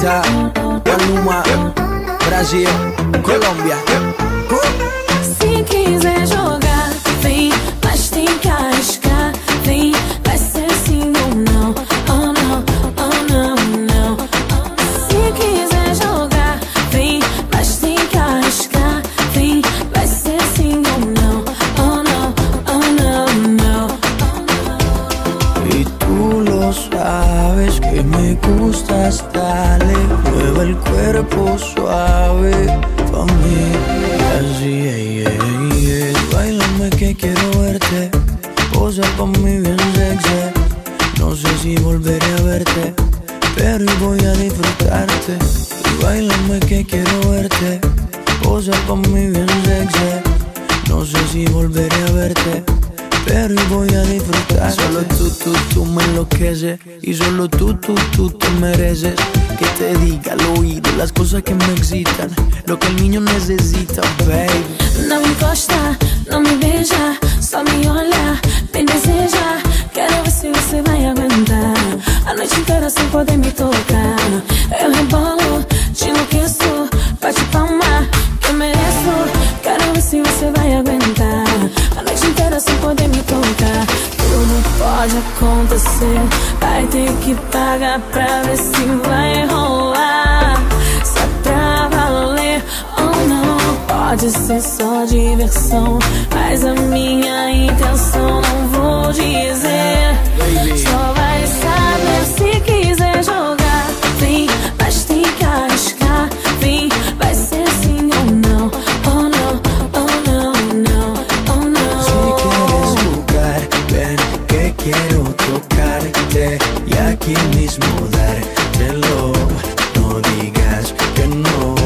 Anitta, Maluma, Brasil, Colômbia. Se quiser jogar, vem, mas tem que arriscar. Vem, vai ser sim ou não. Oh não, oh não, não. Se quiser jogar, vem, mas tem que arriscar. Vem, vai ser sim ou não. Oh não, oh não, não. Y tú lo sabes que me gustas, dale, mueve el cuerpo suave pa' mí, así, bailame que quiero verte, posa pa' mí bien sexy, no sé si volveré a verte, pero hoy voy a disfrutarte, y bailame que quiero verte, posa pa' mí bien sexy, no sé si volveré a verte, pero hoy voy a disfrutar. Solo tú me enloqueces. Y solo tú te mereces que te diga al oído las cosas que me excitan, lo que el niño necesita, baby. Não me encosta, não me beija, só me olha, me deseja. Quero ver se você vai aguentar a noite inteira sem poder me tocar. Eu rebolo, te enlouqueço, bate palma, que eu mereço. Quero ver se você vai aguentar a noite inteira sem poder me tocar. Tudo pode acontecer, vai ter que pagar pra ver se vai rolar. Se é pra valer ou não, pode ser só diversão, mas a minha intenção não vou dizer. Só vai saber se quiser jogar. Vem, mas tem que arriscar. Vem, vai ser sim ou não. Oh não, oh não, não, oh não. Si quieres jugar, ven que quiero tocarte y aquí mismo dártelo. No digas que no.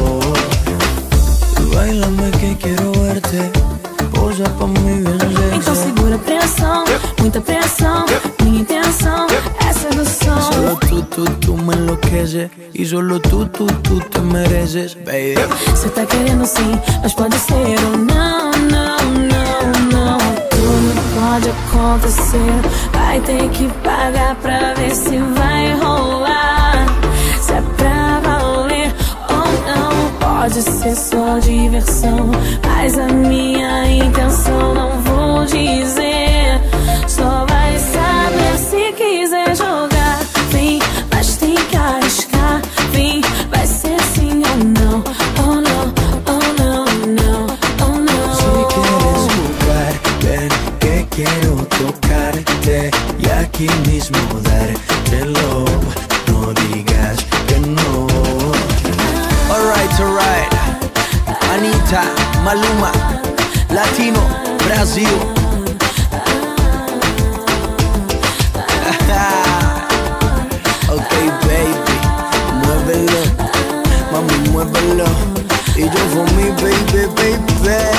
Bailame que quiero verte, posa pa' mí bien sexy. Então segura a pressão, muita pressão. Minha intenção é sedução. Solo tú me enloqueces. Y solo tú te mereces, baby. Cê tá querendo sim, mas pode ser ou não, não, não, não. Tudo pode acontecer, vai ter que pagar pra ver se vai rolar. Se é pra valer ou não, pode ser só diversão, mas a minha intenção não vou dizer. Só vai saber se quiser jogar. Vem, mas tem que arriscar. Vem, vai ser sim ou não. Oh não, oh não, não, oh não. Si quieres jugar, ven que quiero tocarte y aquí mismo dártelo. No digas que no. Alright. Anitta, Maluma, Latino, Brasil. Ok, baby, muévelo, mami, muévelo. Y yo for mi baby, baby.